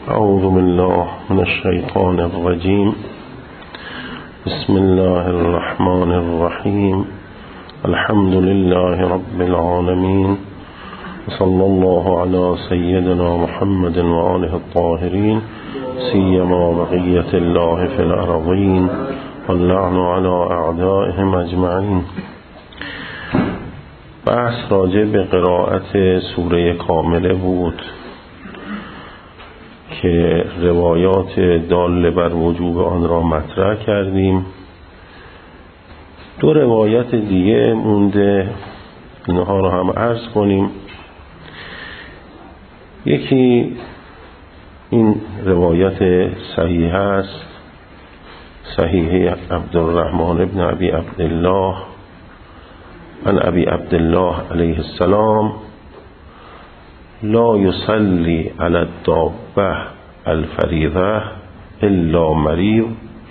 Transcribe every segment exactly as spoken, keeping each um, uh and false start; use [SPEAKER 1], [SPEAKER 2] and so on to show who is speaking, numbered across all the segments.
[SPEAKER 1] اعوذ بالله من الشیطان الرجیم. بسم الله الرحمن الرحیم. الحمد لله رب العالمین. صلی الله علی سیدنا محمد و آله الطاهرین، سیما بقیة الله فی الارضین واللعن علی اعدائهم اجمعین. بحث راجع به قرائت سوره کامله بود که روایات دال بر وجوب آن را مطرح کردیم. دو روایت دیگه مونده، اینها را هم عرض کنیم. یکی این روایت صحیح است، صحیح عبدالرحمن ابن ابی عبدالله عن ابی عبدالله علیه السلام: لا يصلي على الدابة الفریضة الا مريض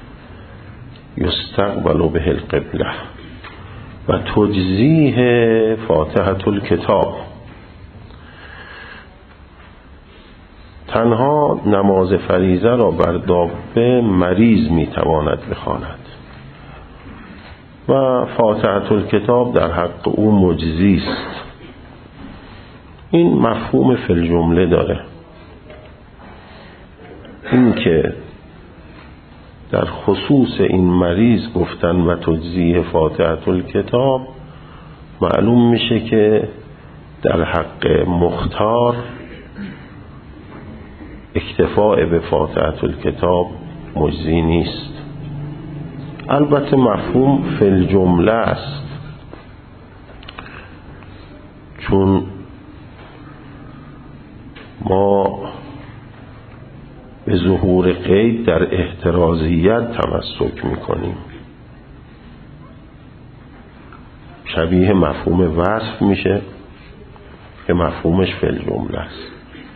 [SPEAKER 1] يستقبل به القبلة و تجزیه فاتحة الکتاب. تنها نماز فریضه را بر دابه مریض میتواند بخواند و فاتحة الکتاب در حق او مجزی است. این مفهوم فی الجمله داره، این که در خصوص این مریض گفتن و تجزیه فاتحة الکتاب، معلوم میشه که در حق مختار اکتفاء به فاتحة الکتاب مجزی نیست. البته مفهوم فی الجمله است، چون ما به ظهور قید در احترازیت تمسک میکنیم، شبیه مفهوم وصف میشه که مفهومش فی الجمله است.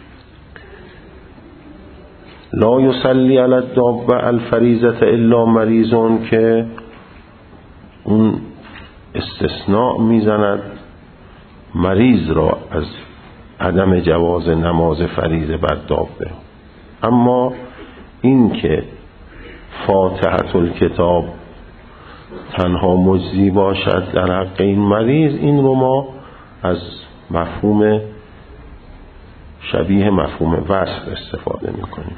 [SPEAKER 1] لا یصلی علی الدابة الفریضة الا مریضون، که اون استثناء میزند مریض را از عدم جواز نماز فریضه بر دابه. اما این که فاتحة الکتاب تنها مجزی باشد در حق این مریض، این رو ما از مفهوم شبیه مفهوم وصف استفاده میکنیم،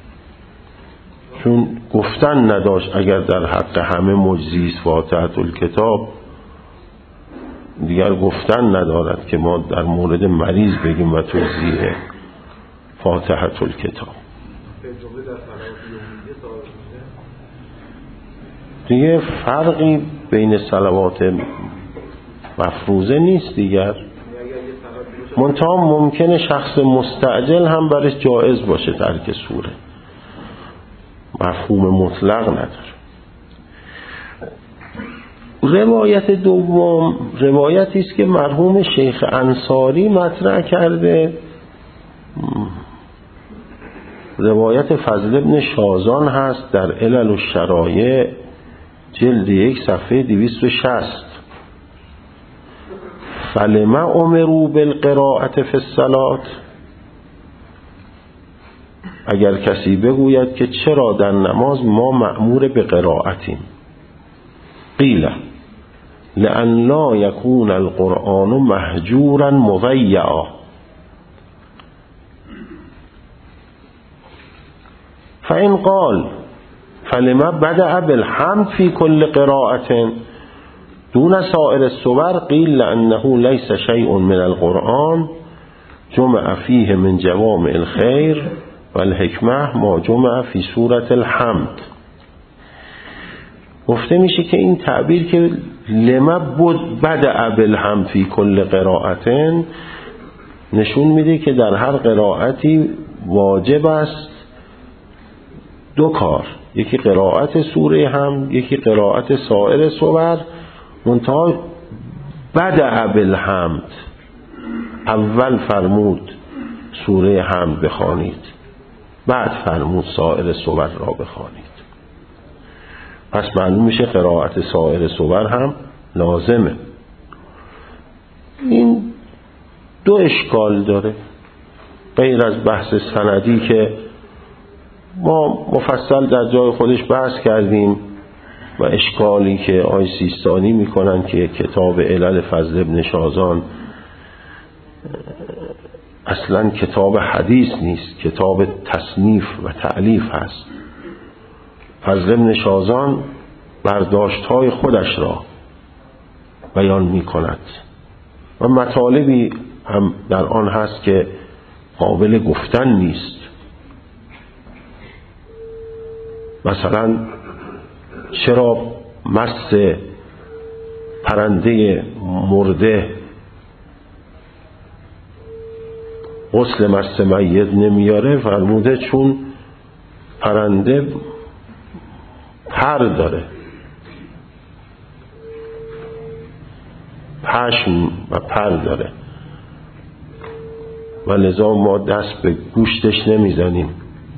[SPEAKER 1] چون گفتن نداشت اگر در حق همه مجزی است فاتحة الکتاب، دیگر گفتن ندارد که ما در مورد مریض بگیم و توضیح فاتحة الکتاب. دیگه فرقی بین صلوات مفروضه نیست دیگر، منتها ممکنه شخص مستعجل هم برش جایز باشه ترک سوره، مفهوم مطلق نداره. روایت دوم روایتی است که مرحوم شیخ انصاری مطرح کرده، روایت فضل ابن شازان هست در علل الشرایع جلد یک صفحه دویست و شصت. فلما امروا بالقراءة فی الصلاة، اگر کسی بگوید که چرا در نماز ما مأمور به قرائتیم، قیل لأن لا يكون القرآن مهجورا مضيعا. فإن قال فلما بدأ بالحمد في كل قراءة دون سائر السور، قيل لأنه ليس شيء من القرآن جمع فيه من جوامع الخير والحکمه ما جمع فی سورة الحمد. گفته میشه که این تعبیر که لما بدأ بالحمد فی کل قراءة نشون میده که در هر قرائتی واجب است دو کار، یکی قرائت سوره حمد، یکی قرائت سایر سور. منتها بدأ بالحمد، اول فرمود سوره حمد بخوانید، بعد فرمود سایر سور را بخوانید. پس معلوم میشه قرائت سایر سور هم لازمه. این دو اشکال داره غیر از بحث سندی که ما مفصل در جای خودش بحث کردیم و اشکالی که آقای سیستانی میکنن که کتاب علل فضل ابن شازان اصلا کتاب حدیث نیست، کتاب تصنیف و تألیف هست. فضل ابن شازان برداشت‌های خودش را بیان میکند و مطالبی هم در آن هست که قابل گفتن نیست. مثلا چرا مس پرنده مرده غسل مس میت نمیاره؟ فرموده چون پرنده پر داره، پشم و پر داره و لذا ما دست به گوشتش نمیزنیم.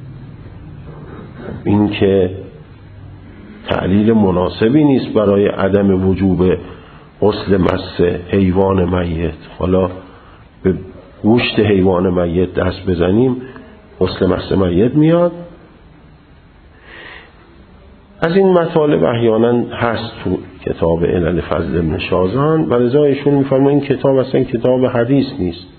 [SPEAKER 1] این که تعلیل مناسبی نیست برای عدم وجوب غسل مس حیوان میت. حالا به گوشت حیوان میت دست بزنیم غسل مس میت میاد. از این مطالب احیانا هست تو کتاب علل فضل ابن شازان و لذا ایشون میفرماید این کتاب اصلا کتاب حدیث نیست.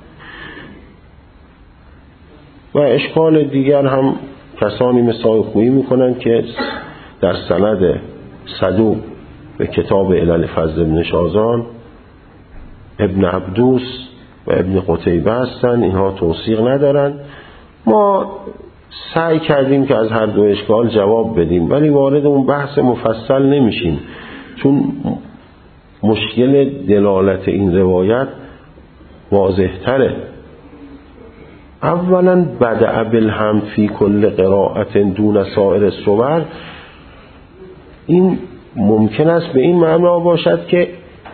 [SPEAKER 1] و اشکال دیگر هم کسانی مثل آقای خویی میکنن که در سند صدوق به کتاب علل فضل ابن شازان ابن عبدوس و ابن قتیبه هستن، اینها توثیق ندارن. ما سعی کردیم که از هر دو اشکال جواب بدیم ولی وارد اون بحث مفصل نمیشیم، چون مشکل دلالت این روایت واضح تره. اولا بدأ بالحمد فی کل قراءت دون سایر الصور، این ممکن است به این معنا باشد که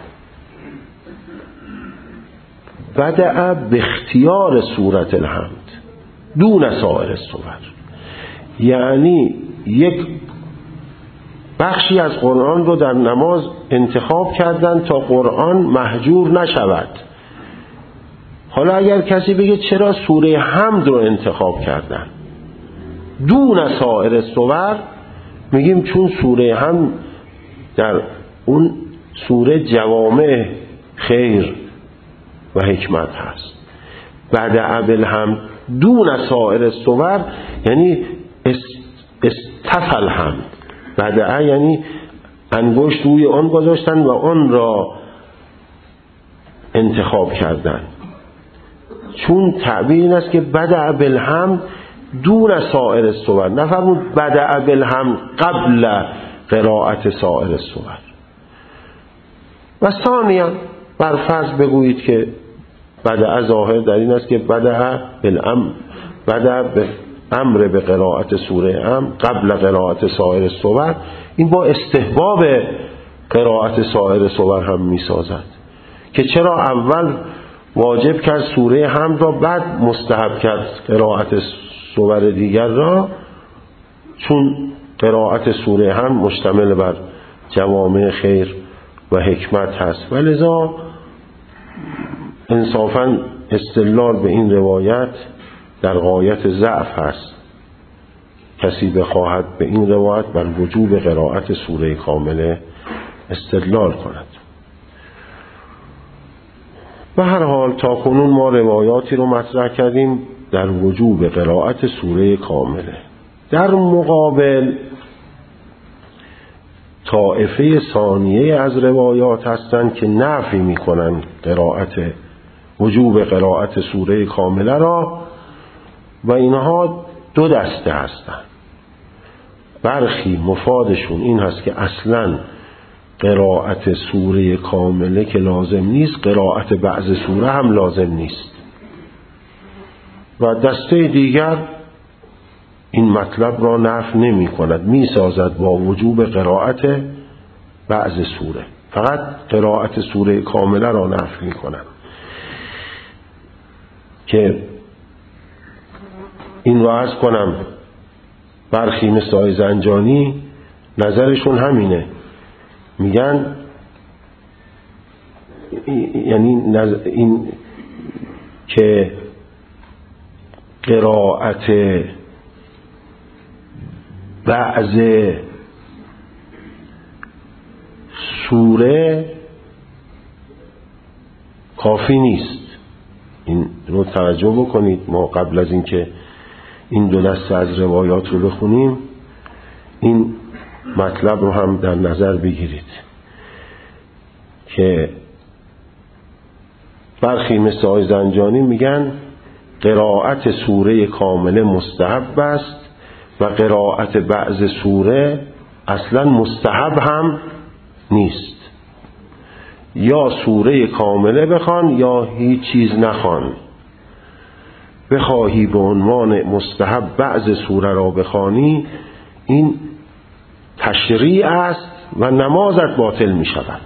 [SPEAKER 1] بدأ به اختیار سورة الحمد دون سایر الصور، یعنی یک بخشی از قرآن رو در نماز انتخاب کردن تا قرآن مهجور نشود. حالا اگر کسی بگه چرا سوره حمد رو انتخاب کردن دون سایر الصور، میگیم چون سوره حمد در اون سوره جوامع خیر و حکمت هست. بدأ بالحمد دون سایر الصور یعنی استفى الحمد. بدأ یعنی انگشت روی آن گذاشتن و آن را انتخاب کردن، چون تعبیر این است که بدأ بالحمد دون سایر الصور، نفرمود بدأ بالحمد قبل قرائت سایر الصور. و ثانیا بر فرض بگویید که بدأ ظاهر در این است که بدأ بالامر، بدأ امر به قرائت سوره ام قبل قرائت سایر الصور، این با استحباب قرائت سایر الصور هم می سازد که چرا اول واجب کرد سوره حمد را بعد مستحب کرد قرائت سور دیگر را، چون قرائت سوره حمد مشتمل بر جوامع خیر و حکمت هست و لذا انصافاً استدلال به این روایت در غایت ضعف هست. کسی بخواهد به این روایت بر وجوب قرائت سوره کامله استدلال کند. به هر حال تا کنون ما روایاتی رو مطرح کردیم در وجوب قرائت سوره کامله. در مقابل طائفه ثانیه از روایات هستند که نفی میکنن قرائت وجوب قرائت سوره کامله را و اینها دو دسته هستند. برخی مفادشون این هست که اصلاً قرائت سوره کامله که لازم نیست، قرائت بعض سوره هم لازم نیست. و دسته دیگر این مطلب را نفی نمی کند، می سازد با وجوب قرائت بعض سوره، فقط قرائت سوره کامله را نفی می کند. که این را عرض کنم برخی مثل آقای زنجانی نظرشون همینه، میگن یعنی این که قرائت بعض سوره کافی نیست. این رو توجه بکنید. ما قبل از اینکه این دو دسته از روایات رو بخونیم این مطلب رو هم در نظر بگیرید که برخی مثل آقای زنجانی میگن قرائت سوره کامله مستحب است و قرائت بعض سوره اصلا مستحب هم نیست. یا سوره کامله بخوان یا هیچ چیز نخوان. بخواهی به عنوان مستحب بعض سوره را بخوانی این تشریع است و نمازت باطل می شود.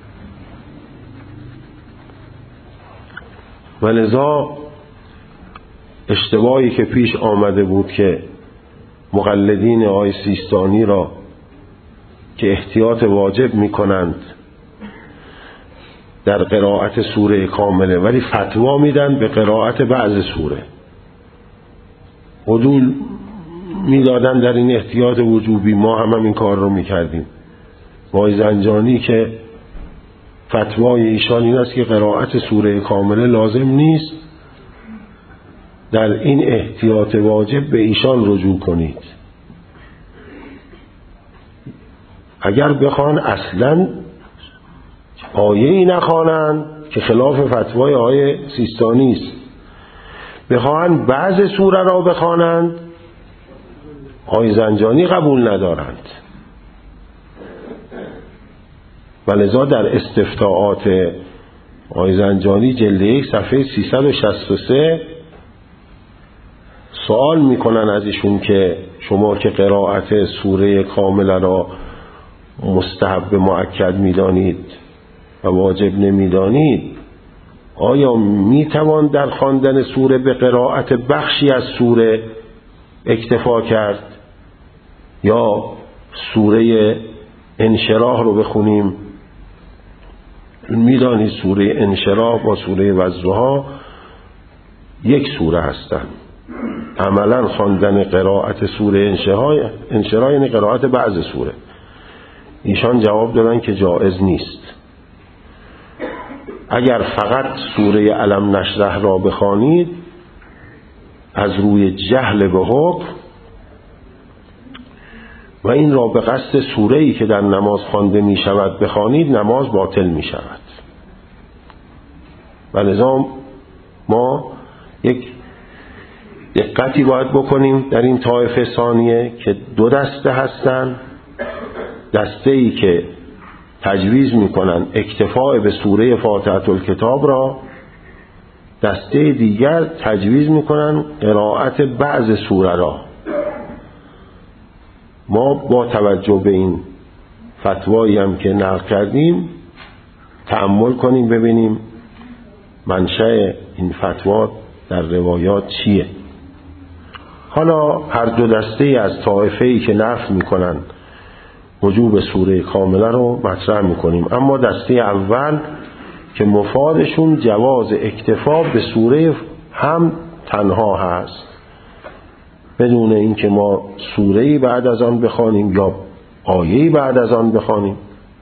[SPEAKER 1] ولذا اشتباهی که پیش آمده بود که مقلدین آقای سیستانی را که احتیاط واجب می کنند در قرائت سوره کامله ولی فتوا میدن به قرائت بعض سوره، عدول میدادن در این احتیاط وجوبی. ما هم, هم این کار رو میکردیم. آقای زنجانی که فتوای ایشان این است که قرائت سوره کامله لازم نیست، در این احتیاط واجب به ایشان رجوع کنید. اگر بخوان اصلا آیه‌ای نخوانند که خلاف فتوای آقای سیستانی است، بخوان بعض سوره را بخوانند، آقای زنجانی قبول ندارند. ولذا در استفتاءات آقای زنجانی جلد یک صفحه سیصد و شصت و سه سوال میکنن از ایشون که شما که قرائت سوره کامله را مستحب مؤکد میدانید و واجب نمیدانید، آیا میتوان در خواندن سوره به قرائت بخشی از سوره اکتفا کرد یا سوره انشراح رو بخونیم؟ میدانید سوره انشراح با سوره والضحی یک سوره هستند. عملا خواندن قرائت سوره انشراح انشراح یعنی قرائت بعض سوره. ایشان جواب دادن که جایز نیست. اگر فقط سوره الم نشرح را بخوانید از روی جهل به حکم و این را به قصد سوره‌ای که در نماز خوانده می شود بخوانید، نماز باطل می شود. ولذا ما یک دقتی باید بکنیم در این طایفه ثانیه که دو دسته هستند. دسته‌ای که تجویز میکنن اکتفاء به سوره فاتحه الکتاب را، دسته دیگر تجویز میکنن قرائت بعض سوره را. ما با توجه به این فتوایی هم که نقل کردیم تأمل کنیم ببینیم منشأ این فتوا در روایات چیه. حالا هر دو دسته از طائفه‌ای که نفی میکنن وجوب سوره کامله رو مطرح میکنیم، اما دسته اول که مفادشون جواز اکتفا به سوره هم تنها هست بدون اینکه ما سوره‌ای بعد از آن بخوانیم یا آیه‌ای بعد از آن بخوانیم.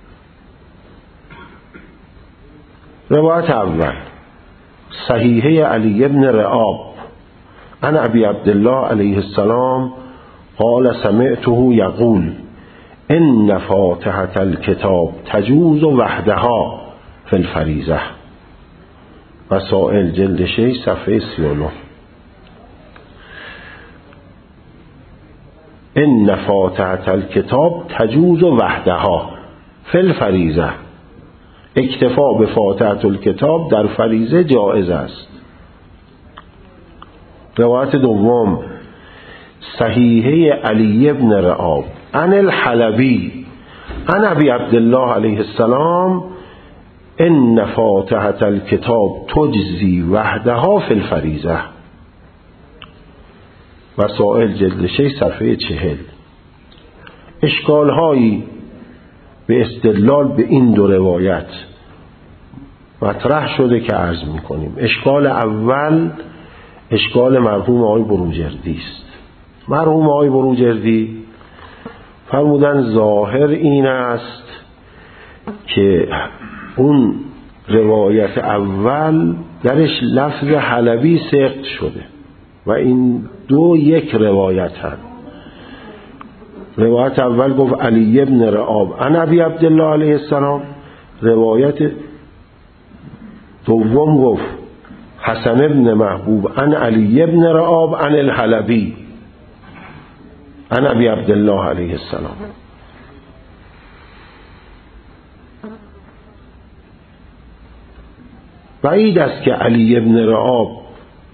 [SPEAKER 1] روایت اول صحیحه علی بن رعاب عن ابی عبدالله علیه السلام قال سمعته یقول ان فاتحة الکتاب تجوز وحدها فی الفریضه. مسائل جلد شش صفحه سی و نه. ان فاتحة الکتاب تجوز وحدها فی الفریضه. اکتفا به فاتحة الکتاب در فریضه جایز است. روایت دوم صحیحه علی بن رعاب عن الحلبی عن ابی عبدالله علیه السلام ان فاتحة الکتاب تجزی وحدها فی الفریضه. مسائل جلد شش صفحه چهل. اشکال هایی به استدلال به این دو روایت مطرح شده که عرض میکنیم. اشکال اول اشکال مرحوم آقای بروجردی است. مرحوم آقای بروجردی فرمودن ظاهر این است که اون روایت اول درش لفظ حلبی سقط شده و این دو یک روایت هم. روایت اول گفت علی ابن رعاب عن ابی عبدالله علیه السلام، روایت دوم گفت حسن ابن محبوب عن علی ابن رعاب عن الحلبی عن ابی عبدالله علیه السلام. بعید است که علی ابن رعاب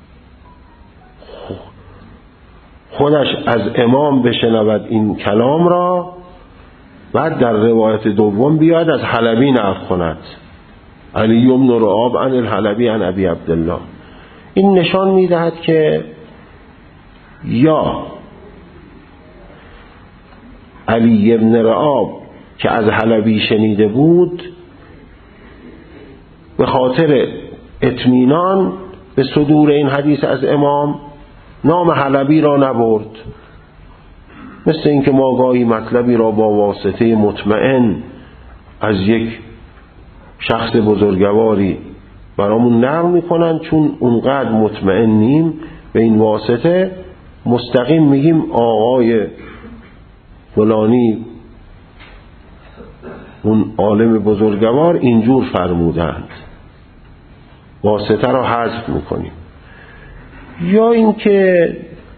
[SPEAKER 1] خودش از امام بشنود این کلام را، بعد در روایت دوم بیاد از حلبی نقل کند علی ابن رعاب عن الحلبی عن ابی عبدالله. این نشان میدهد که یا علی ابن رعاب که از حلبی شنیده بود به خاطر اطمینان به صدور این حدیث از امام نام حلبی را نبرد، مثل اینکه ما گاهی مطلبی را با واسطه مطمئن از یک شخص بزرگواری برامون نقل میکنن، چون اونقدر مطمئنیم به این واسطه مستقیم میگیم آقای فلانی اون عالم بزرگوار اینجور فرمودند، واسطه را حذف میکنیم. یا اینکه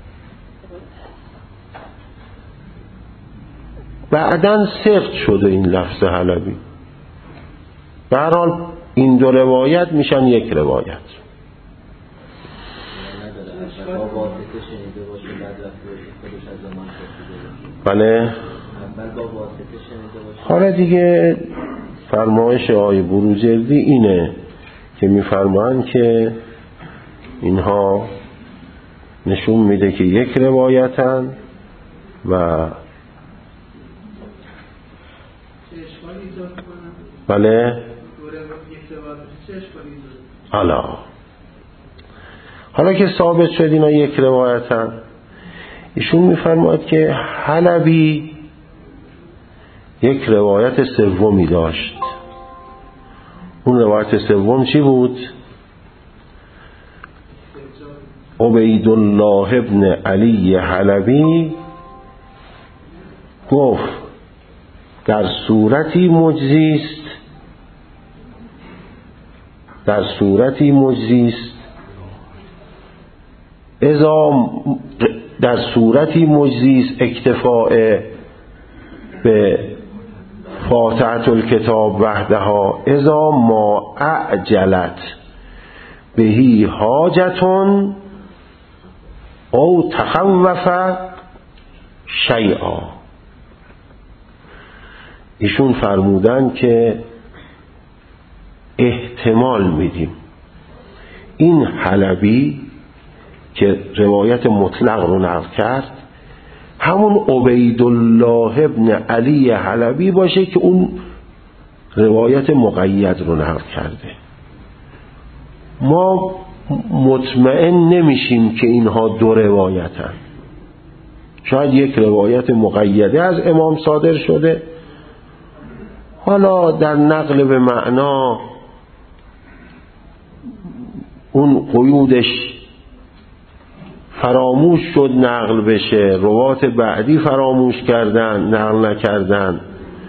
[SPEAKER 1] بعداً سقط شده این لفظ حلبی. به هر حال این دو روایت میشن یک روایت. بله حالا دیگه فرمایش آقای بروجردی اینه که میفرمایند که اینها نشون میده که یک روایتن و بله حالا حالا که ثابت شد اینا یک روایتن، ایشون میفرماید که حلبی یک روایت سومی داشت. اون روایت سوم چی بود؟ عبیدالله ابن علی حلبی گفت در صورتی مجزیست در صورتی مجزیست اذا در صورتی مجزیست اکتفاء به فاتحة الکتاب وحدها اذا ما اعجلت بهی حاجتون او تخوف شیئا. ایشون فرمودن که احتمال میدیم این حلبی که روایت مطلق رو نقل کرد همون عبیدالله ابن علی حلبی باشه که اون روایت مقید رو نقل کرده. ما مطمئن نمیشیم که اینها دو روایتن، شاید یک روایت مقیده از امام صادر شده، حالا در نقل به معنا اون قیودش فراموش شد نقل بشه، روات بعدی فراموش کردن نقل نکردن.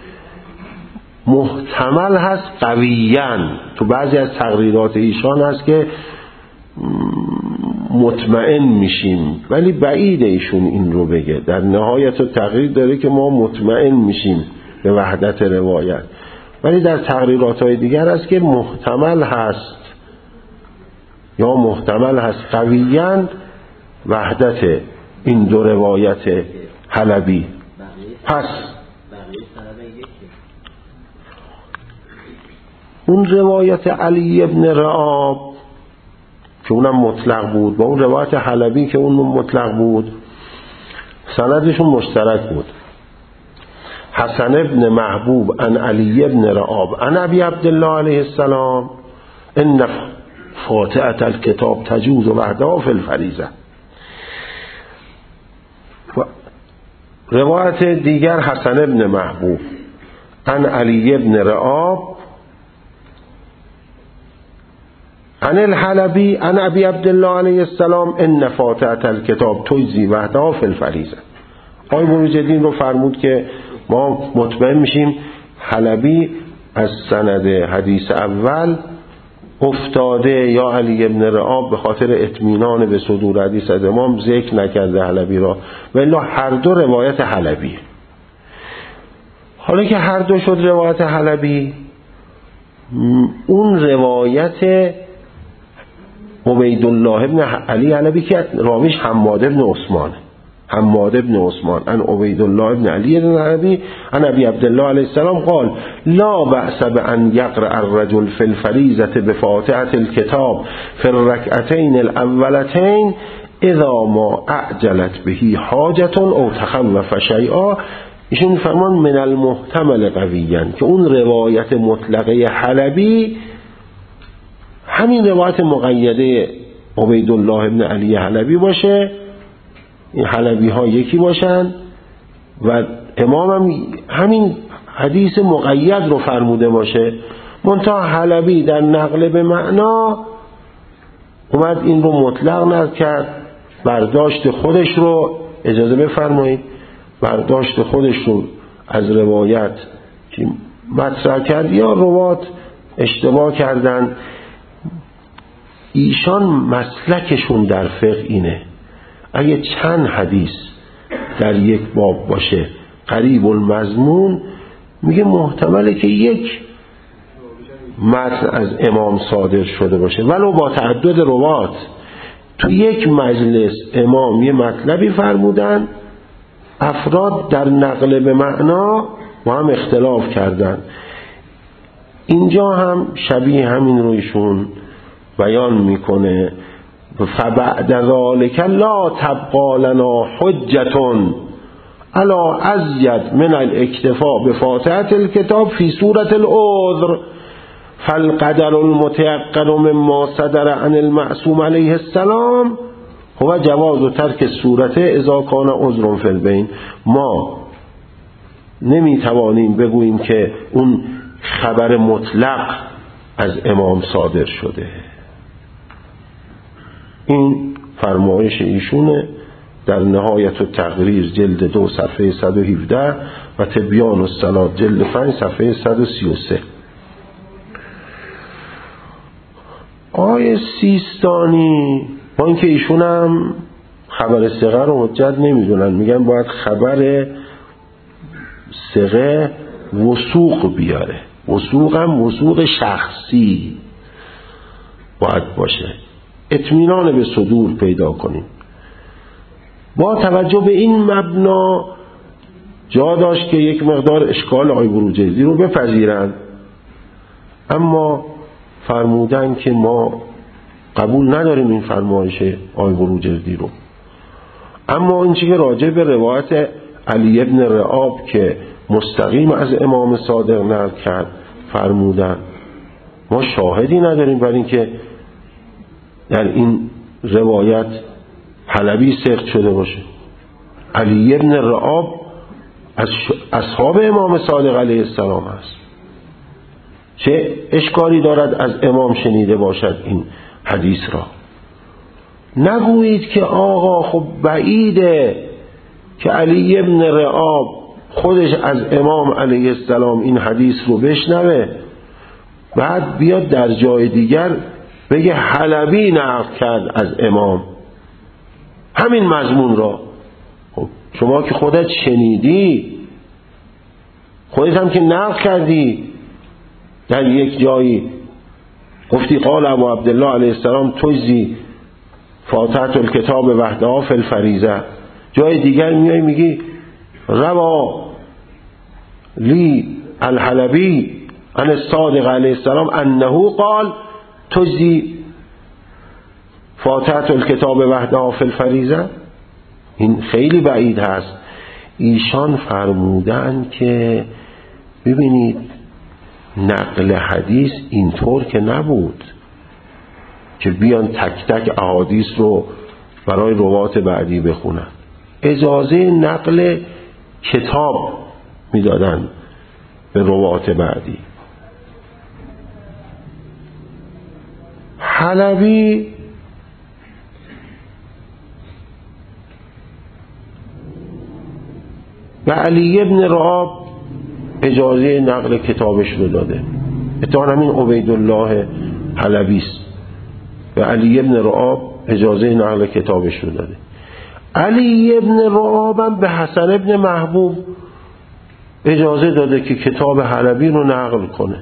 [SPEAKER 1] محتمل هست قویاً تو بعضی از تقریرات ایشان هست که مطمئن میشیم، ولی بعید ایشون این رو بگه. در نهایت تقریر داره که ما مطمئن میشیم به وحدت روایت، ولی در تقریرات های دیگر هست که محتمل هست یا محتمل هست قویاً وحدت این دو روایت حلبی. پس اون روایت علی ابن رعاب که اونم مطلق بود با اون روایت حلبی که اون مطلق بود سندشون مشترک بود. حسن ابن محبوب عن علی ابن رعاب عن ابی عبدالله علیه السلام ان فاتحة الکتاب تجوز وحدها فی الفریضه. روایت دیگر حسن ابن محبوب عن علی ابن رعاب عن الحلبی عن ابی عبدالله علیه السلام ان فاتحة الکتاب تجزی وحدها فی الفریضه. آقای بروجردین رو فرمود که ما مطمئن میشیم حلبی از سند حدیث اول افتاده یا علی ابن رعاب به خاطر اطمینان به صدور حدیث از امام ذکر نکرده حلبی را، ولی هر دو روایت حلبی. حالا که هر دو شد روایت حلبی، اون روایت عبیدالله ابن علی حلبی که راویش حماد ابن عثمان حماد ابن عثمان عن عبیدالله ابن علی ابن حلبی عن ابی عبدالله علیه السلام قال لا بأس بأن يقرأ الرجل في الفریضة بفاتحة الكتاب في الركعتين الأولتين اذا ما اعجلت به حاجة او تخوف شیئا. ایشون فرمان من المحتمل قویاً که اون روایت مطلقه حلبی همین روایت مقیده عبیدالله ابن علی حلبی باشه، این حلبی ها یکی باشن و امام هم همین حدیث مقید رو فرموده باشه، منتها حلبی در نقل به معنا اومد این رو مطلق نقل کرد، برداشت خودش رو اجازه بفرمایید برداشت خودش رو از روایت که مطرح کرد یا روات اشتباه کردن. ایشان مسلکشون در فقه اینه اگه چند حدیث در یک باب باشه قریب المضمون، میگه محتمله که یک متن از امام صادر شده باشه ولو با تعدد روات. تو یک مجلس امام یه مطلبی فرمودن، افراد در نقل به معنا با هم اختلاف کردن. اینجا هم شبیه همین رویشون بیان میکنه فبعد ذلك لا تبقى لنا حجة الا ازید من الاکتفاء بفاتحة الكتاب في سورة العذر فالقدر المتيقن مما صدر عن المعصوم علیه السلام هو جواز ترک سورته اذا کان عذر فی البین. ما نمیتوانیم بگوییم که اون خبر مطلق از امام صادر شده. این فرمایش ایشونه در نهایت التقریر جلد دو صفحه صد و هفده و تبیان الصلاة جلد پنج صفحه صد و سی و سه. آیه سیستانی با اینکه ایشون هم خبر صغه رو حجت نمیدونن، میگن باید خبر صغه وثوق بیاره، وثوق هم وثوق شخصی باید باشه، اطمینان به صدور پیدا کنیم. با توجه به این مبنا جا داشت که یک مقدار اشکال آقای بروجردی رو بپذیرن، اما فرمودن که ما قبول نداریم این فرمایش آقای بروجردی رو. اما این چیزی که راجع به روایت علی ابن رعاب که مستقیم از امام صادق نقل کرد فرمودن ما شاهدی نداریم بر این که در این روایت حلبی سقط شده باشه. علی ابن رعاب از اصحاب امام صادق علیه السلام است، چه اشکالی دارد از امام شنیده باشد این حدیث را؟ نگویید که آقا خب بعیده که علی ابن رعاب خودش از امام علیه السلام این حدیث رو بشنوه بعد بیاد در جای دیگر بگه حلبی نقل کرد از امام همین مضمون را. خب شما که خودت شنیدی، خودت هم که نقل کردی، در یک جایی گفتی قال ابو عبدالله علیه السلام تجزی فاتحة الکتاب وحدها فی الفریضه، جای دیگر میای میگی روا لی الحلبی عن الصادق علیه السلام انه قال تجزی فاتحة الکتاب وحدها فی الفریضه. این خیلی بعید هست. ایشان فرمودن که ببینید نقل حدیث اینطور که نبود که بیان تک تک احادیث رو برای روات بعدی بخونن. اجازه نقل کتاب میدادن به روات بعدی. حلبی و علی ابن رعاب اجازه نقل کتابش رو داده. اتفاقاً همین عبیدالله حلبی است و علی ابن رعاب اجازه نقل کتابش رو داده. علی ابن رعاب هم به حسن ابن محبوب اجازه داده که کتاب حلبی رو نقل کنه.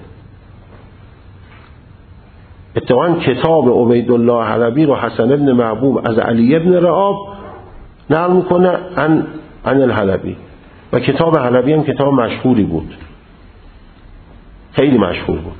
[SPEAKER 1] اتفاقاً کتاب عبیدالله حلبی رو حسن ابن محبوب از علی ابن رعاب نقل میکنه عن عن الحلبی و کتاب حلبی هم کتاب مشهوری بود، خیلی مشهور بود.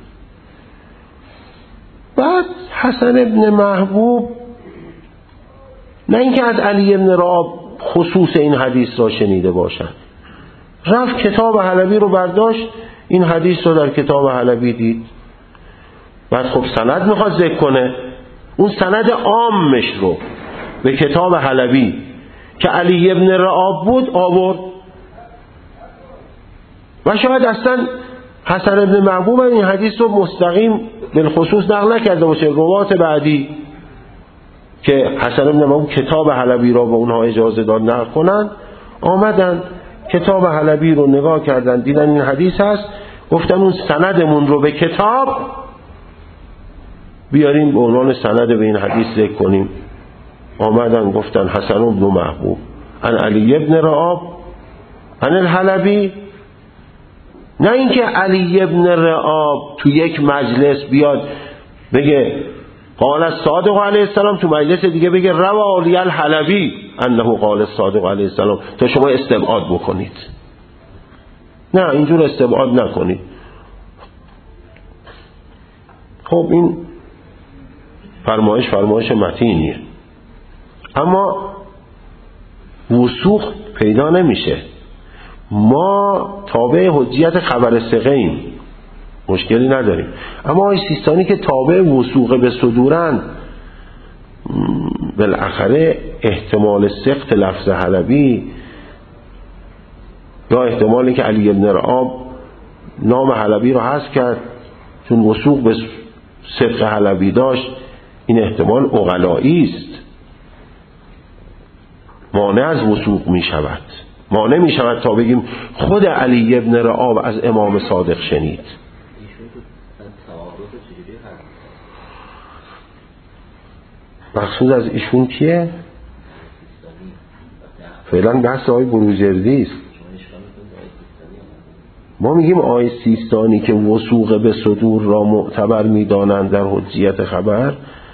[SPEAKER 1] بعد حسن ابن محبوب نه اینکه از علی ابن رعاب خصوص این حدیث را شنیده باشد، رفت کتاب حلبی رو برداشت، این حدیث رو در کتاب حلبی دید. بعد خب سند میخواد ذکر کنه، اون سند عامش رو به کتاب حلبی که علی ابن رعاب بود آورد و شاید اصلا حسن ابن محبوب این حدیث رو مستقیم بالخصوص نقل نکرده باشه. روات بعدی که حسن ابن محبوب کتاب حلبی را به اونها اجازه داد نقل کنن، آمدن کتاب حلبی رو نگاه کردن، دیدن این حدیث هست، گفتن اون سندمون رو به کتاب بیاریم به عنوان سند به این حدیث ذکر کنیم. آمدن گفتن حسن ابن محبوب عن علی ابن رعاب عن الحلبی. نه اینکه علی ابن رعاب تو یک مجلس بیاد بگه قال الصادق علیه السلام، تو مجلس دیگه بگه روى لی الحلبی انه قال الصادق علیه السلام، تا شما استبعاد بکنید. نه، اینجور استبعاد نکنید. خب این فرمایش فرمایش متینیه، اما وثوق پیدا نمیشه. ما تابع حجیت خبر ثقه ایم، مشکلی نداریم، اما آقای سیستانی که تابع وثوق به صدورن، بالاخره احتمال سقط لفظ حلبی یا احتمالی که علی ابن رعاب نام حلبی رو حذف کرد چون وثوق به صدق حلبی داشت، این احتمال عقلایی است، مانع از وثوق می شود. مانع می شود تا بگیم خود علی ابن رعاب از امام صادق شنید. مقصود از ایشون کیه؟ فعلا بحث آقای بروجردی است. ما میگیم آقای سیستانی که وثوق به صدور را معتبر میدانند در حجیت خبر،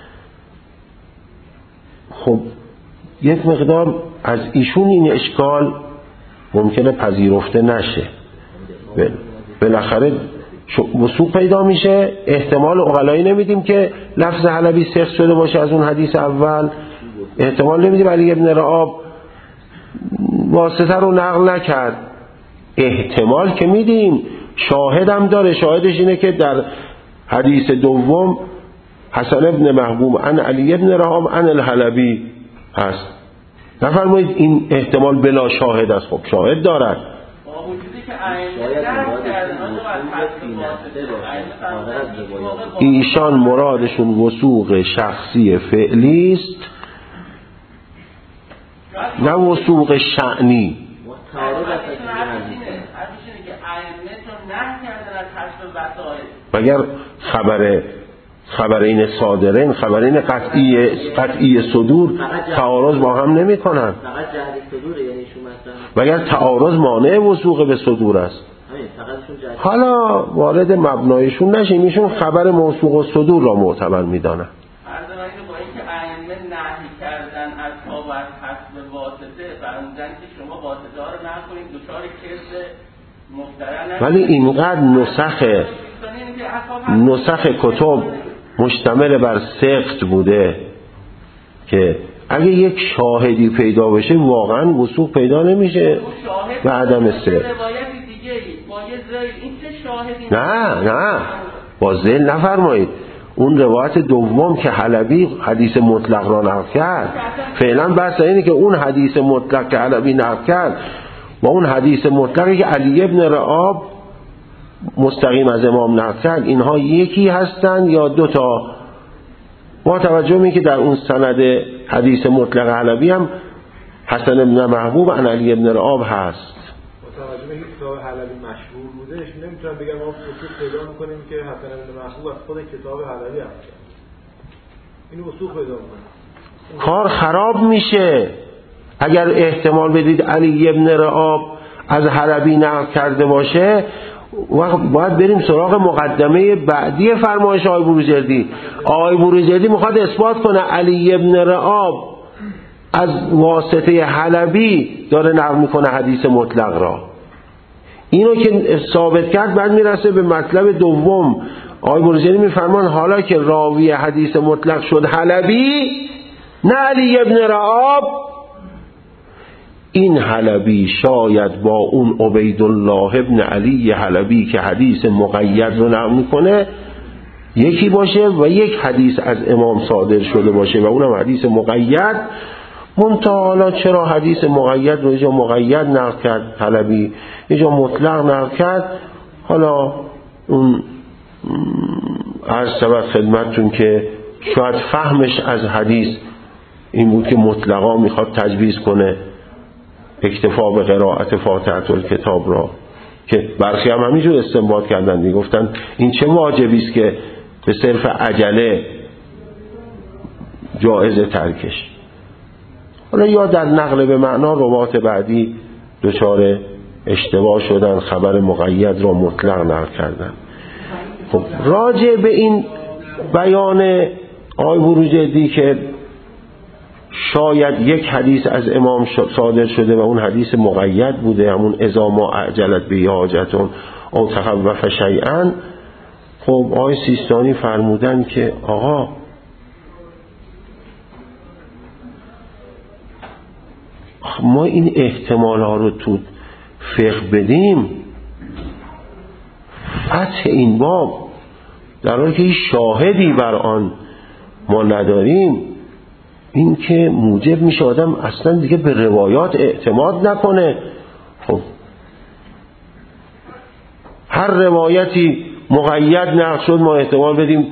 [SPEAKER 1] خب یک مقدار از ایشون این اشکال ممکنه پذیرفته نشه. بالاخره وثوق پیدا میشه، احتمال عقلایی نمیدیم که لفظ حلبی سخت شده باشه از اون حدیث اول، احتمال نمیدیم علی ابن رعاب واسطه رو نقل نکرد، احتمال که میدیم شاهدم داره. شاهدش اینه که در حدیث دوم حسن ابن محبوب عن علی ابن رعاب عن الحلبی هست. نفرمایید این احتمال بلا شاهد است. خب شاهد دارد. ایشان مرادشون وثوق شخصی فعلی است، نه وثوق شأنی. مگر خبر خبرین صادرین، خبرین قطعی قطعی صدور تعارض با هم نمی کنن؟ مگر تعارض مانع وثوق به صدور است؟ حالا وارد مبنایشون نشیم، ایشون خبر موثوق و صدور را معتبر می دانن. ولی اینقدر نسخ نسخ کتب مشتمل بر سقط بوده که اگه یک شاهدی پیدا بشه واقعا وثوق پیدا نمیشه و عدم سقط. نه نه با ذل نفرمایید. اون روایت دوم که حلبی حدیث مطلق را نقل کرد، فعلا بحث اینه که اون حدیث مطلق که حلبی نقل کرد و اون حدیث مطلقی که علی ابن رعاب مستقیم از امام نقل کرد، اینها یکی هستند یا دو تا؟ با توجه به که در اون سند حدیث مطلق علوی هم حسن ابن محبوب عن علی ابن رعاب هست.
[SPEAKER 2] با توجه به اینکه کتاب حلبی مشهور بوده، نمیتونم بگم ما وثوق پیدا میکنیم که حسن ابن محبوب از خود کتاب حلبی هست. اینو وثوق پیدا میکنیم.
[SPEAKER 1] کار خراب میشه. اگر احتمال بدید علی ابن رعاب از حلبی نقل کرده باشه، وقت باید بریم سراغ مقدمه بعدی فرمایش آقای بروجردی. آقای بروجردی میخواد اثبات کنه علی ابن رعاب از واسطه حلبی داره نقل میکنه حدیث مطلق را. اینو که ثابت کرد بعد میرسه به مطلب دوم. آقای بروجردی میفرمان حالا که راوی حدیث مطلق شد حلبی نه علی ابن رعاب، این حلبی شاید با اون عبیدالله ابن علی حلبی که حدیث مقید رو نقل میکنه یکی باشه و یک حدیث از امام صادر شده باشه و اونم حدیث مقید. منتها حالا چرا حدیث مقید رو یه جا مقید نقل کرد حلبی، یه جا مطلق نقل کرد؟ حالا اون عرض شود خدمتتون که شاید فهمش از حدیث این بود که مطلقا میخواد تجویز کنه اکتفا به قرائت فاتحه الکتاب را، که برخی هم همینجور استنباط کردن دیگه، گفتن این چه واجبی است که به صرف عجله جایز ترکش. حالا یا در نقل به معنا روات بعدی دچار اشتباه شدن، خبر مقید را مطلق نقل کردن. خب راجع به این بیان آقای بروجردی که شاید یک حدیث از امام صادر شده و اون حدیث مقید بوده، همون اذا ما اعجلت به حاجتون او تخوف شیئا، خب آقای سیستانی فرمودن که آقا ما این احتمال ها رو تو فقه بدیم، فتح این باب در حالی که هیچ شاهدی بر آن ما نداریم، این که موجب میشه آدم اصلا دیگه به روایات اعتماد نکنه. خب هر روایتی مقید نقل شد ما احتمال بدیم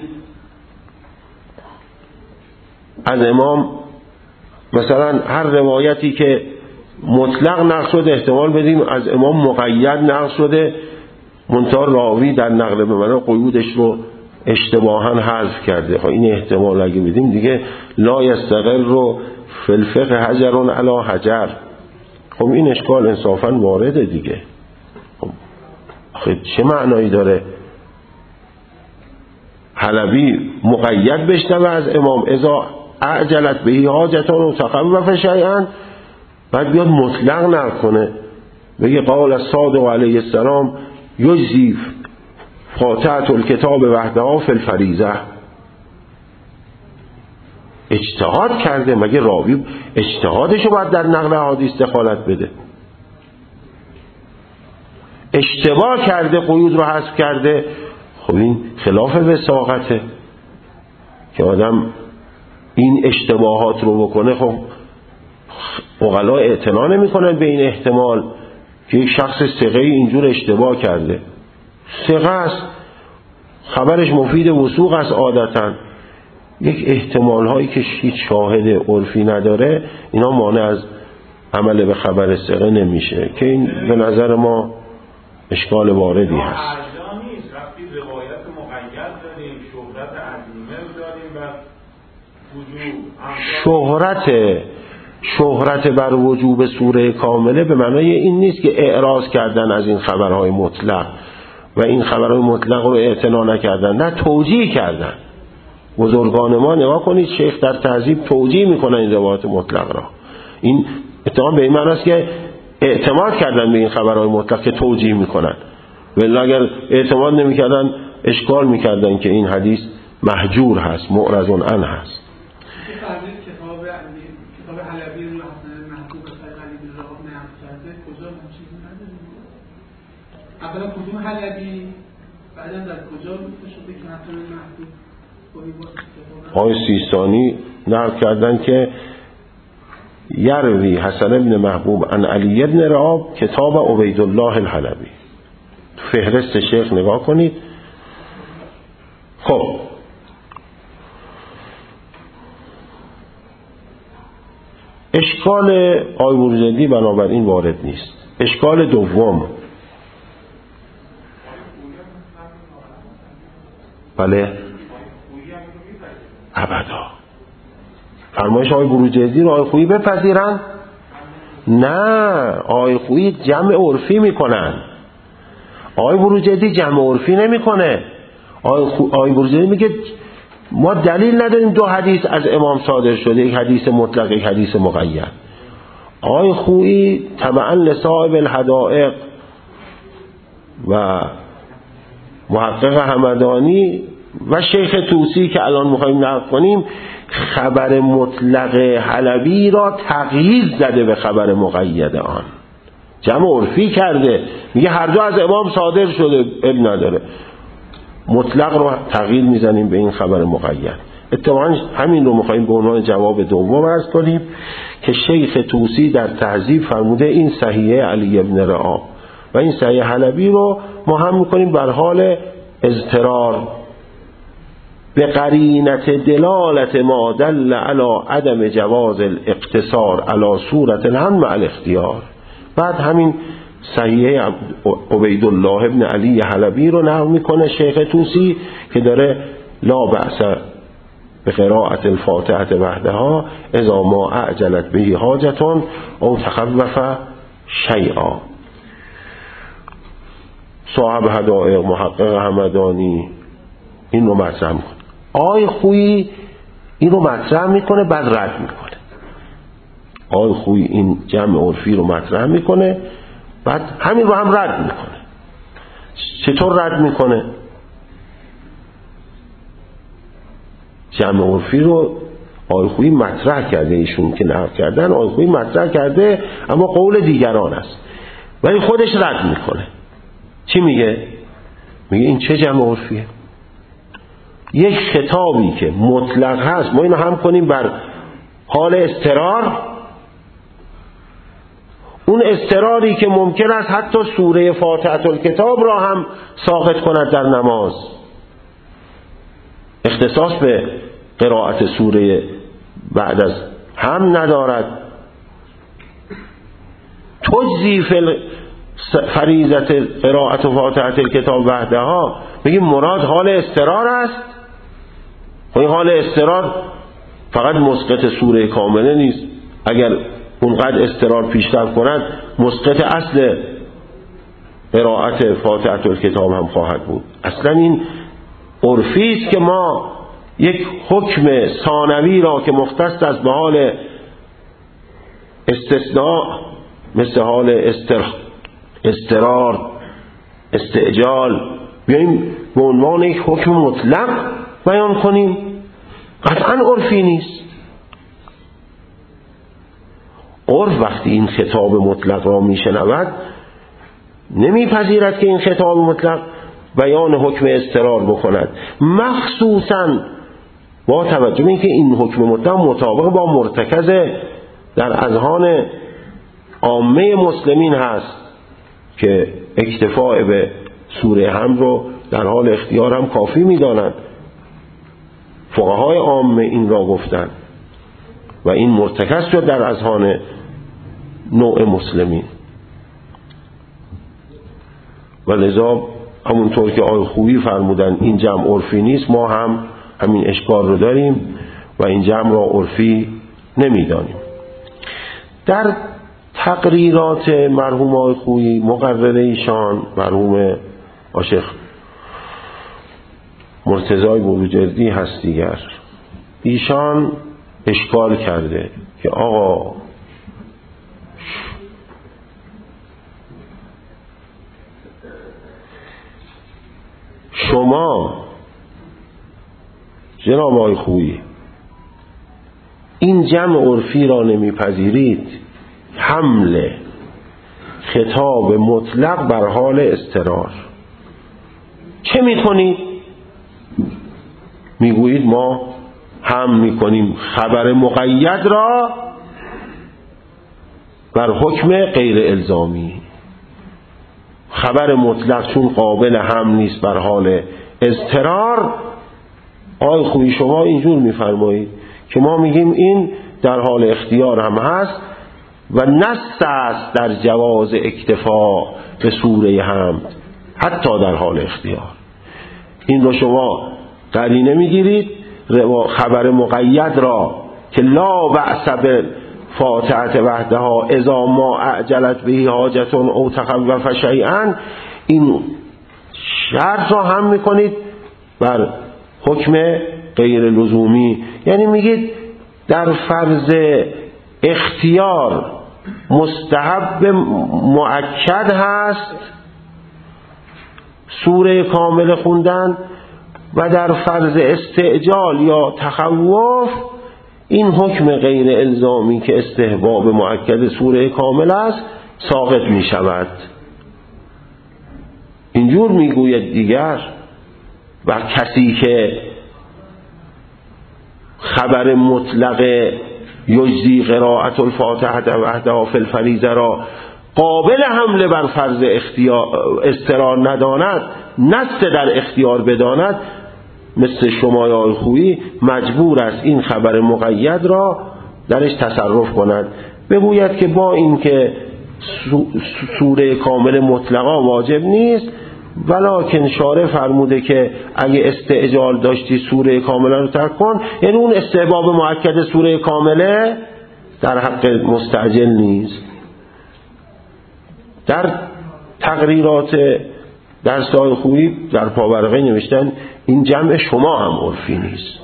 [SPEAKER 1] از امام، مثلا هر روایتی که مطلق نقل شد احتمال بدیم از امام مقید نقل شده، منتها راوی در نقل به معنا قیودش رو اشتباها حذف کرده. خب این احتمال اگه بدیم دیگه لا یستقر رو فی الفقه حجر علی حجر. خب این اشکال انصافا وارده دیگه. خب چه معنایی داره حلبی مقید بشنوه از امام اذا اعجلت به حاجتان و تخوف شیئا، بعد بیاد مطلق نقل کنه بگه قال الصادق علیه السلام یجزی فاتحه الکتاب وحدها فی الفریضه. اجتهاد کرده، مگه راوی اجتهادشو باید در نقل احادیث دخالت بده؟ اشتباه کرده، قیود رو حذف کرده، خب این خلاف وثاقته که آدم این اشتباهات رو بکنه. خب عقلا اعتنا نمی‌کنن به این احتمال که یک شخص ثقه اینجور اشتباه کرده. ثقه است، خبرش مفید وثوق است، عادتاً یک احتمال هایی که هیچ شاهد عرفی نداره اینا مانع از عمل به خبر ثقه نمیشه، که این به نظر ما اشکال واردی هست.
[SPEAKER 3] روایت مقید داریم، شهرت عظیمه داریم و
[SPEAKER 1] شهرت شهرت بر وجوب سوره کامله به معنای این نیست که اعراض کردن از این خبرهای مطلق و این خبرهای مطلق رو اعتنا نکردن، نه توجیه کردن. بزرگان ما نگاه کنید، شیخ در تهذیب توجیه میکنن این روایات مطلق را. این اتهام به این معنی است که اعتماد کردن به این خبرهای مطلق که توجیه میکنن، ولی اگر اعتماد نمیکردن اشکال میکردن که این حدیث محجور هست، معرض عنه هست.
[SPEAKER 4] کتاب کتاب حلبی رو حسن محبوب از علی بن رعاب نقل کرده، کجا هم چیزی نداریم؟ اولا کدوم حلبی، بعدا در کجا گفته شده که حسن محبوب
[SPEAKER 1] آقای سیستانی نقل کردن که یروی حسن بن محبوب عن علی بن رعاب کتاب عبیدالله الحلبی. فهرست شیخ نگاه کنید. خب اشکال آقای بروجردی بنابراین وارد نیست. اشکال دوم، بله ابدا فرمایش آقای بروجردی رو آقای خویی بپذیرن؟ نه، آقای خویی جمع عرفی میکنن. آقای بروجردی جمع عرفی نمیکنه. آقای, خو... آقای بروجردی میگه ما دلیل نداریم دو حدیث از امام صادر شده، یک حدیث مطلق یک حدیث مقید. آقای خویی تبعا لصاحب الحدائق و محقق همدانی و شیخ طوسی که الان میخوایم نقل کنیم خبر مطلق حلبی را تغییر زده به خبر مقید آن، جمع عرفی کرده، میگه هر دو از امام صادر شده، اب نداره، مطلق رو تغییر میزنیم به این خبر مقید. اتفاقا همین رو میخوایم به عنوان جواب دوم عرض کنیم که شیخ طوسی در تهذیب فرموده این صحیحه علی بن رعاب و این صحیح حلبی رو ما هم میکنیم بر حال اضطرار به قرینت دلالت ما دل علی عدم جواز الاقتصار علی صورت الهم مع الاختیار. بعد همین صحیح عبیدالله ابن علی حلبی رو نقل میکنه شیخ طوسی که داره لا بأس به قراءت الفاتحه وحدها اذا ما اعجلت به حاجتون او تخوف شیئا. صاحب حدائق محقق همدانی این رو مطرح میکنه. آقای خویی این رو مطرح میکنه بعد رد میکنه. آقای خویی این جمع عرفی رو مطرح میکنه بعد همین رو هم رد میکنه. چطور رد میکنه؟ جمع عرفی رو آقای خویی مطرح کرده، ایشون که نقل کردن آقای خویی مطرح کرده اما قول دیگران است، ولی خودش رد میکنه. چی میگه؟ میگه این چه جمع عرفیه؟ یک خطابی که مطلق هست ما اینو هم کنیم بر حال اضطرار، اون اضطراری که ممکن است حتی سوره فاتحه الکتاب را هم ساقط کند در نماز، اختصاص به قرائت سوره بعد از هم ندارد. تجزی فی فریضت قرائت فاتحه الکتاب وحدها، میگیم مراد حال اضطرار است. و این حال اضطرار فقط مسقط سوره کامله نیست، اگر اونقدر اضطرار پیشرفت کند مسقط اصل قرائت فاتحه الکتاب هم خواهد بود. اصلا این عرفی است که ما یک حکم ثانوی را که مختص است به حال استثناء مثل حال استر... استرار استعجال بیاییم به عنوان یک حکم مطلق بیان کنیم، قطعا عرفی نیست. عرف وقتی این خطاب مطلق را میشنود نمیپذیرد که این خطاب مطلق بیان حکم استرار بکند، مخصوصا با توجه به اینکه این حکم مطلق مطابق با مرتکز در اذهان عامه مسلمین هست که اکتفاء به سوره هم رو در حال اختیار هم کافی می‌دانند. فقهای عامه این را گفتند و این مرتکز شد در اذهان نوع مسلمین و لذا همونطور که آقای خویی فرمودن این جمع عرفی نیست، ما هم همین اشکال رو داریم و این جمع را عرفی نمیدانیم. در تقریرات مرحوم آقای خویی مقرره ایشان مرحوم آشیخ مرتضی بروجردی هست دیگر، ایشان اشکال کرده که آقا شما جناب آقای خویی این جمع عرفی را نمیپذیرید، حمل خطاب مطلق بر حال اضطرار چه میکنید؟ میگویید ما هم میکنیم خبر مقید را بر حکم غیر الزامی. خبر مطلق چون قابل حمل نیست بر حال اضطرار، آقای خویی شما اینجور میفرمایید که ما میگیم این در حال اختیار هم هست و نص است در جواز اکتفا به سوره حمد حتی در حال اختیار. این رو شما قرینه میگیرید خبر مقید را که لا بأس بالفاتحة وحدها اذا ما اعجلت به حاجة او تخوف شیئا، این شرط را هم میکنید بر حکم غیر لزومی. یعنی میگید در فرض اختیار مستحب مؤکد هست سوره کامل خوندن و در فرض استعجال یا تخوف این حکم غیر الزامی که استحباب مؤکد سوره کامل است ساقط می شود. اینجور میگوید دیگر. و کسی که خبر مطلق یجزی قرائت الفاتحه وحدها فی الفریضه را قابل حمله بر فرض اضطرار نداند، نص در اختیار بداند، مثل شما یا خویی مجبور است این خبر مقید را درش تصرف کند، بگوید که با این که سوره کامل مطلقا واجب نیست ولکن شارع فرموده که اگه استعجال داشتی سوره کامله رو ترک کن، یعنی اون استحباب مؤکد سوره کامله در حق مستعجل نیست. در تقریرات درس های خویی در پاورقی نوشتن این جمع شما هم عرفی نیست.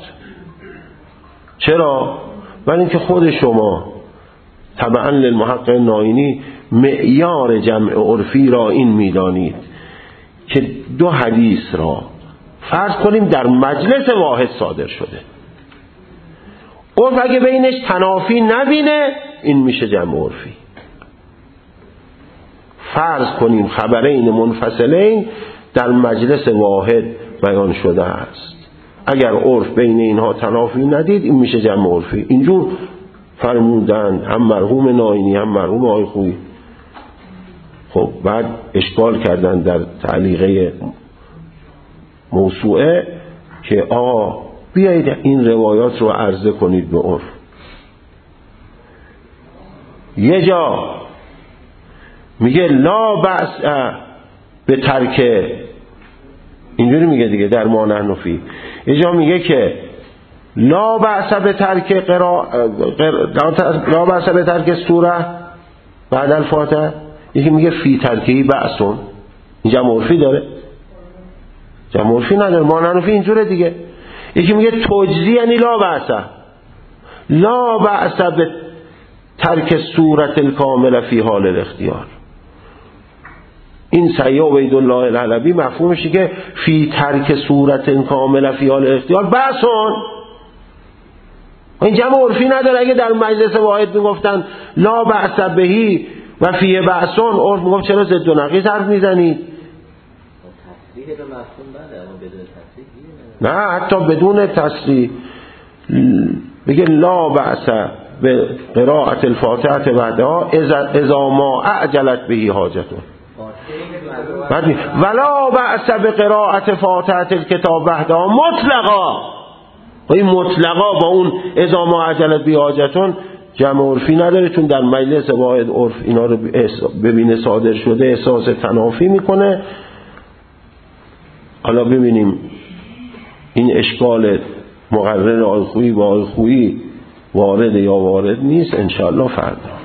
[SPEAKER 1] چرا؟ ولی اینکه خود شما تبعا للمحقق ناینی معیار جمع عرفی را این میدانید که دو حدیث را فرض کنیم در مجلس واحد صادر شده، عرف اگه بینش تنافی نبینه این میشه جمع عرفی. فرض کنیم خبرین منفصلین در مجلس واحد بیان شده است، اگر عرف بین اینها تنافی ندید این میشه جمع عرفی. اینجور فرمودن هم مرحوم ناینی هم مرحوم آقای خویی. خب بعد اشکال کردن در تعلیقه موسوعه که آقا بیایید این روایات رو عرضه کنید به عرف. یه جا میگه لا بأس به ترک، اینجوری میگه دیگه در ما نحن فی، یه جا میگه که لا بأس به ترک قرا لا بأس به ترک سوره بعد الفاتحه، یکی میگه فی ترکی بأسون. این جمع عرفی داره؟ جمع عرفی نداره. ما نحن فی اینجوره دیگه. یکی میگه تجزی یعنی لا بأس لا بأس به ترک سورت الکامل فی حال الاختیار. این سیع عبیدالله الحلبی مفهومشه که فی ترک صورت کامل فی حال اختیار بحثون. این جمع عرفی نداره. اگه در مجلس واحد میگفتن لا بأس بهی و فی بحثون، عرف میگفت چرا ضد و نقیض حرف میزنید؟
[SPEAKER 5] تصریح به مفهوم بده اما بدون تصریح
[SPEAKER 1] نه، حتی بدون تصریح بگه لا بأس به قراءت الفاتحه وحدها اذا ما اعجلت بهی حاجتون، ولا بأس به قراءت فاتحه الکتاب وحدها مطلقا. و این مطلقا با اون اذا ما اعجلت بهی حاجتون جمع عرفی نداره، چون در مجلس واحد عرف اینا رو ببینه صادر شده احساس تنافی میکنه. حالا ببینیم این اشکال مقرر آقای خویی با آقای خویی وارد یا وارد نیست، انشاءالله فردا.